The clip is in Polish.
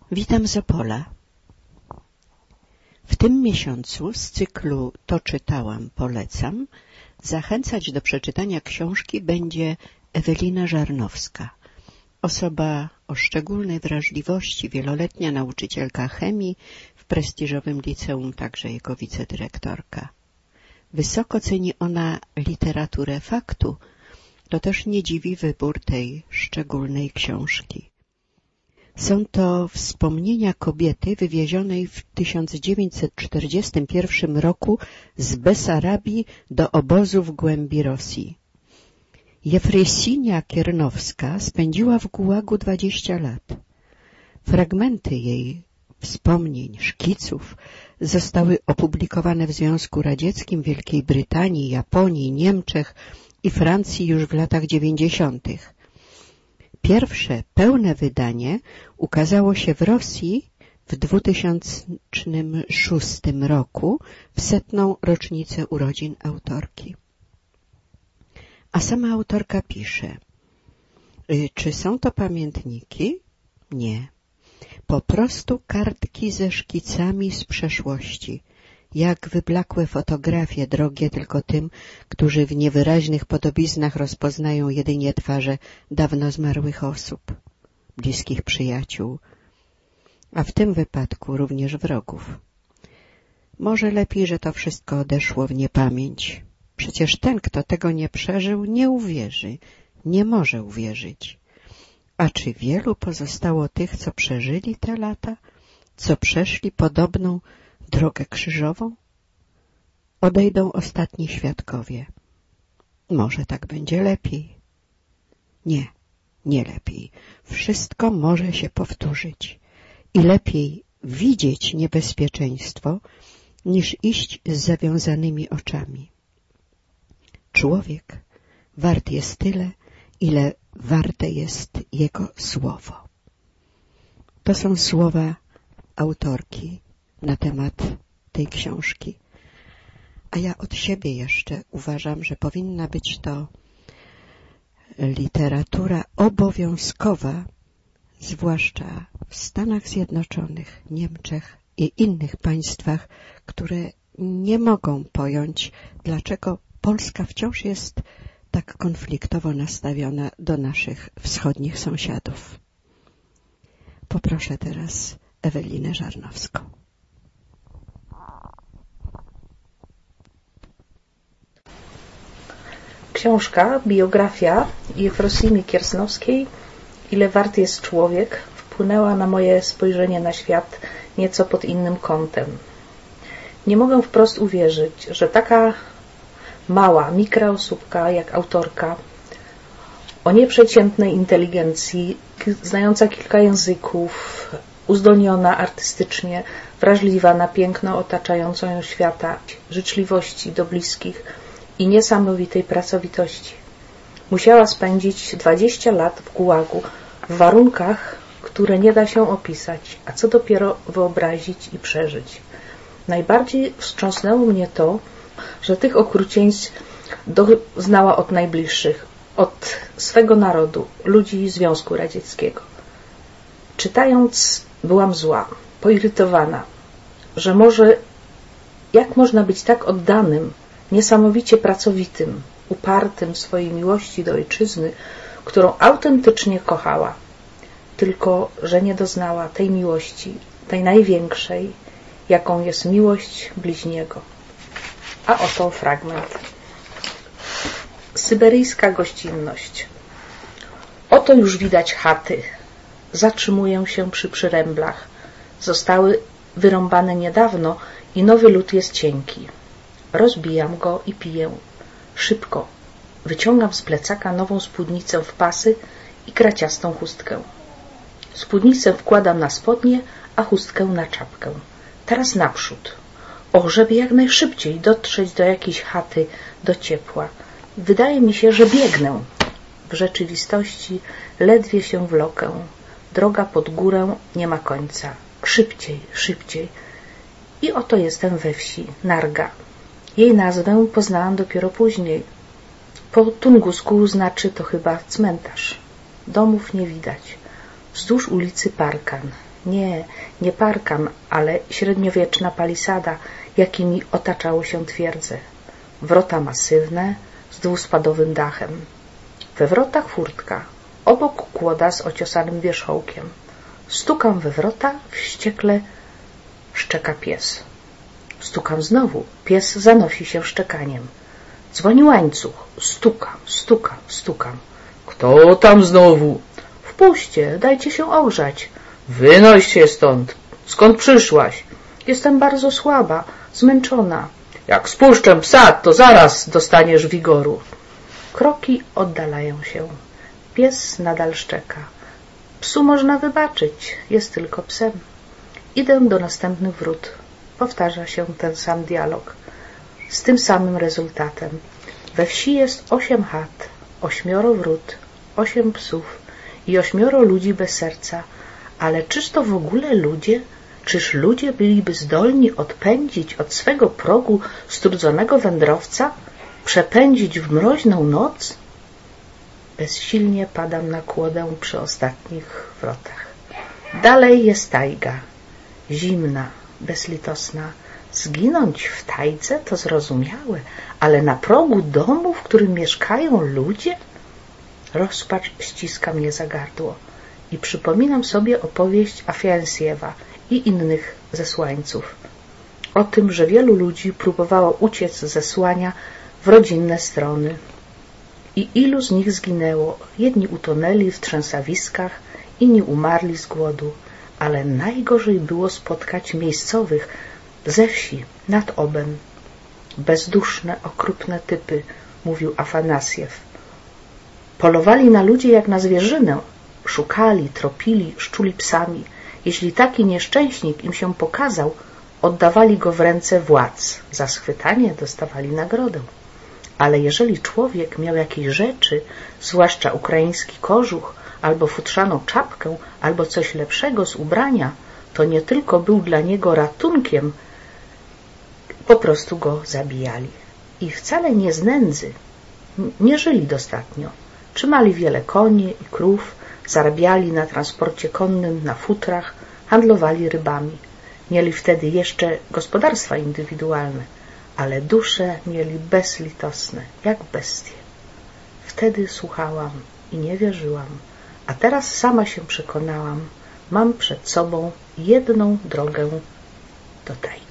Witam z Opola. W tym miesiącu z cyklu To czytałam, polecam zachęcać do przeczytania książki będzie Ewelina Żarnowska. Osoba o szczególnej wrażliwości, wieloletnia nauczycielka chemii w prestiżowym liceum, także jego wicedyrektorka. Wysoko ceni ona literaturę faktu, to też nie dziwi wybór tej szczególnej książki. Są to wspomnienia kobiety wywiezionej w 1941 roku z Besarabii do obozu w głębi Rosji. Jefresinia Kiernowska spędziła w Gułagu 20 lat. Fragmenty jej wspomnień, szkiców zostały opublikowane w Związku Radzieckim, Wielkiej Brytanii, Japonii, Niemczech i Francji już w latach 90. Pierwsze pełne wydanie ukazało się w Rosji w 2006 roku w 100. rocznicę urodzin autorki. A sama autorka pisze: czy są to pamiętniki? Nie. Po prostu kartki ze szkicami z przeszłości, jak wyblakłe fotografie, drogie tylko tym, którzy w niewyraźnych podobiznach rozpoznają jedynie twarze dawno zmarłych osób, bliskich przyjaciół, a w tym wypadku również wrogów. Może lepiej, że to wszystko odeszło w niepamięć. Przecież ten, kto tego nie przeżył, nie uwierzy, nie może uwierzyć. A czy wielu pozostało tych, co przeżyli te lata, co przeszli podobną drogę krzyżową? Odejdą ostatni świadkowie. Może tak będzie lepiej. Nie, nie lepiej. Wszystko może się powtórzyć. I lepiej widzieć niebezpieczeństwo, niż iść z zawiązanymi oczami. Człowiek wart jest tyle, ile warte jest jego słowo. To są słowa autorki na temat tej książki. A ja od siebie jeszcze uważam, że powinna być to literatura obowiązkowa, zwłaszcza w Stanach Zjednoczonych, Niemczech i innych państwach, które nie mogą pojąć, dlaczego Polska wciąż jest tak konfliktowo nastawiona do naszych wschodnich sąsiadów. Poproszę teraz Ewelinę Żarnowską. Książka, biografia Jefrosini Kiernowskiej Ile wart jest człowiek wpłynęła na moje spojrzenie na świat nieco pod innym kątem. Nie mogę wprost uwierzyć, że taka mała mikroosóbka jak autorka o nieprzeciętnej inteligencji, znająca kilka języków, uzdolniona artystycznie, wrażliwa na piękno otaczającą ją świata, życzliwości do bliskich i niesamowitej pracowitości. Musiała spędzić 20 lat w Gułagu w warunkach, które nie da się opisać, a co dopiero wyobrazić i przeżyć. Najbardziej wstrząsnęło mnie to, że tych okrucieństw doznała od najbliższych, od swego narodu, ludzi Związku Radzieckiego. Czytając, byłam zła, poirytowana, że jak można być tak oddanym, niesamowicie pracowitym, upartym w swojej miłości do ojczyzny, którą autentycznie kochała, tylko że nie doznała tej miłości, tej największej, jaką jest miłość bliźniego. A oto fragment. Syberyjska gościnność. Oto już widać chaty. Zatrzymuję się przy przyręblach. Zostały wyrąbane niedawno i nowy lód jest cienki. Rozbijam go i piję. Szybko. Wyciągam z plecaka nową spódnicę w pasy i kraciastą chustkę. Spódnicę wkładam na spodnie, a chustkę na czapkę. Teraz naprzód. Och, żeby jak najszybciej dotrzeć do jakiejś chaty, do ciepła. Wydaje mi się, że biegnę. W rzeczywistości ledwie się wlokę. Droga pod górę nie ma końca. Szybciej, szybciej. I oto jestem we wsi, Narga. Jej nazwę poznałam dopiero później. Po tungusku znaczy to chyba cmentarz. Domów nie widać. Wzdłuż ulicy parkan. Nie parkan, ale średniowieczna palisada, jakimi otaczało się twierdze. Wrota masywne, z dwuspadowym dachem. We wrotach furtka, obok kłoda z ociosanym wierzchołkiem. Stukam we wrota, wściekle szczeka pies. Stukam znowu, pies zanosi się szczekaniem. Dzwoni łańcuch, stukam. Kto tam znowu? Wpuśćcie, dajcie się ogrzać. Wynoś się stąd. Skąd przyszłaś? Jestem bardzo słaba, zmęczona. Jak spuszczę psa, to zaraz dostaniesz wigoru. Kroki oddalają się. Pies nadal szczeka. Psu można wybaczyć, jest tylko psem. Idę do następnych wrót. Powtarza się ten sam dialog. Z tym samym rezultatem. We wsi jest 8 chat, 8 wrót, 8 psów i 8 ludzi bez serca. Ale czyż to w ogóle ludzie? Czyż ludzie byliby zdolni odpędzić od swego progu strudzonego wędrowca? Przepędzić w mroźną noc? Bezsilnie padam na kłodę przy ostatnich wrotach. Dalej jest tajga. Zimna, bezlitosna. Zginąć w tajdze to zrozumiałe, ale na progu domu, w którym mieszkają ludzie? Rozpacz ściska mnie za gardło i przypominam sobie opowieść Afiansiewa i innych zesłańców. O tym, że wielu ludzi próbowało uciec z zesłania w rodzinne strony. I ilu z nich zginęło. Jedni utonęli w trzęsawiskach, inni umarli z głodu, ale najgorzej było spotkać miejscowych ze wsi nad Obem. Bezduszne, okrutne typy, mówił Afanasjew. Polowali na ludzi jak na zwierzynę. Szukali, tropili, szczuli psami. Jeśli taki nieszczęśnik im się pokazał, oddawali go w ręce władz. Za schwytanie dostawali nagrodę. Ale jeżeli człowiek miał jakieś rzeczy, zwłaszcza ukraiński kożuch, albo futrzaną czapkę, albo coś lepszego z ubrania, to nie tylko był dla niego ratunkiem, po prostu go zabijali. I wcale nie z nędzy. Nie żyli dostatnio. Trzymali wiele koni i krów, zarabiali na transporcie konnym, na futrach, handlowali rybami. Mieli wtedy jeszcze gospodarstwa indywidualne, ale dusze mieli bezlitosne, jak bestie. Wtedy słuchałam i nie wierzyłam, a teraz sama się przekonałam, mam przed sobą jedną drogę do tajgi.